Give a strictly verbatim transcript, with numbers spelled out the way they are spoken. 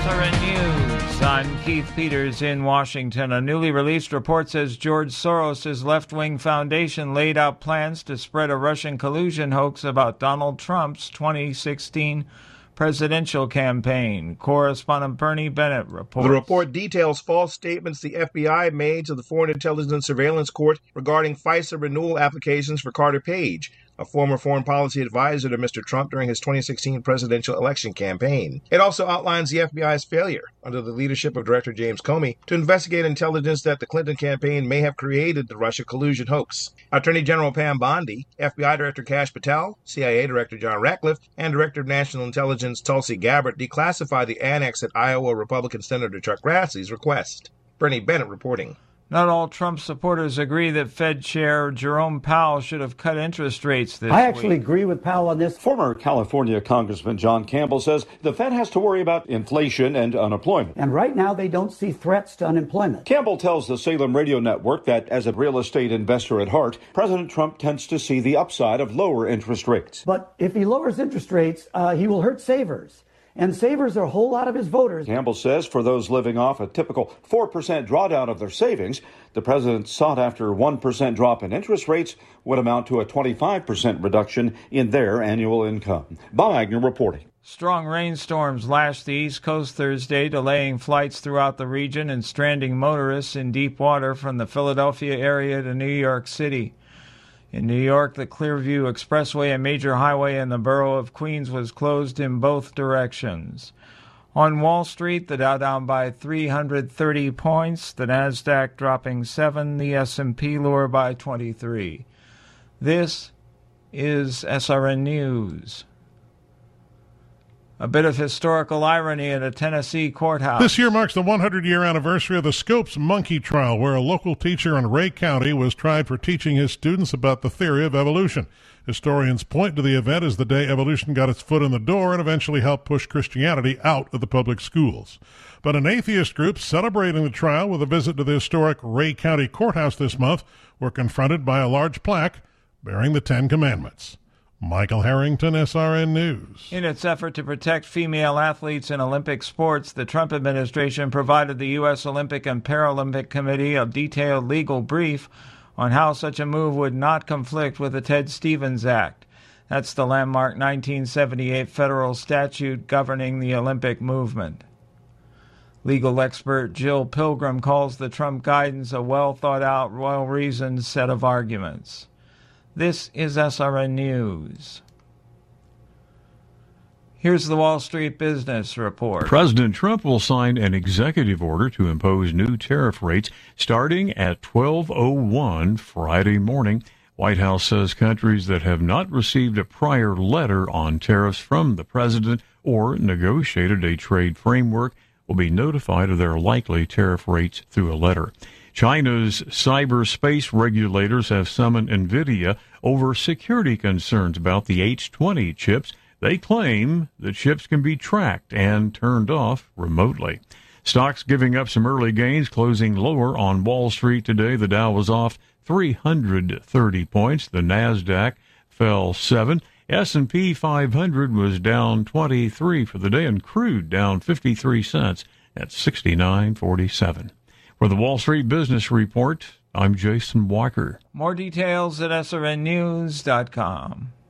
S R N News. I'm Keith Peters in Washington. A newly released report says George Soros' left-wing foundation laid out plans to spread a Russian collusion hoax about Donald Trump's twenty sixteen presidential campaign. Correspondent Bernie Bennett reports. The report details false statements the F B I made to the Foreign Intelligence Surveillance Court regarding FISA renewal applications for Carter Page, a former foreign policy advisor to Mister Trump during his twenty sixteen presidential election campaign. It also outlines the F B I's failure, under the leadership of Director James Comey, to investigate intelligence that the Clinton campaign may have created the Russia collusion hoax. Attorney General Pam Bondi, F B I Director Kash Patel, C I A Director John Ratcliffe, and Director of National Intelligence Tulsi Gabbard declassified the annex at Iowa Republican Senator Chuck Grassley's request. Bernie Bennett reporting. Not all Trump supporters agree that Fed Chair Jerome Powell should have cut interest rates this week. I actually agree with Powell on this. Former California Congressman John Campbell says the Fed has to worry about inflation and unemployment. And right now they don't see threats to unemployment. Campbell tells the Salem Radio Network that as a real estate investor at heart, President Trump tends to see the upside of lower interest rates. But if he lowers interest rates, uh, he will hurt savers. And savers are a whole lot of his voters. Campbell says for those living off a typical four percent drawdown of their savings, the president's sought-after one percent drop in interest rates would amount to a twenty-five percent reduction in their annual income. Bob Agnew reporting. Strong rainstorms lashed the East Coast Thursday, delaying flights throughout the region and stranding motorists in deep water from the Philadelphia area to New York City. In New York, the Clearview Expressway, a major highway in the borough of Queens, was closed in both directions. On Wall Street, the Dow down by three hundred thirty points, the Nasdaq dropping seven, the S and P lower by twenty-three. This is S R N News. A bit of historical irony at a Tennessee courthouse. This year marks the one hundred year anniversary of the Scopes monkey trial, where a local teacher in Ray County was tried for teaching his students about the theory of evolution. Historians point to the event as the day evolution got its foot in the door and eventually helped push Christianity out of the public schools. But an atheist group celebrating the trial with a visit to the historic Ray County courthouse this month were confronted by a large plaque bearing the Ten Commandments. Michael Harrington, S R N News. In its effort to protect female athletes in Olympic sports, the Trump administration provided the U S Olympic and Paralympic Committee a detailed legal brief on how such a move would not conflict with the Ted Stevens Act. That's the landmark nineteen seventy-eight federal statute governing the Olympic movement. Legal expert Jill Pilgrim calls the Trump guidance a well-thought-out, well-reasoned set of arguments. This is S R N News. Here's the Wall Street Business Report. President Trump will sign an executive order to impose new tariff rates starting at twelve oh one Friday morning. White House says countries that have not received a prior letter on tariffs from the president or negotiated a trade framework will be notified of their likely tariff rates through a letter. China's cyberspace regulators have summoned NVIDIA over security concerns about the H twenty chips. They claim the chips can be tracked and turned off remotely. Stocks giving up some early gains, closing lower on Wall Street today. The Dow was off three hundred thirty points. The Nasdaq fell seven. S and P five hundred was down twenty-three for the day, and crude down fifty-three cents at sixty-nine forty-seven. For the Wall Street Business Report, I'm Jason Walker. More details at S R N news dot com.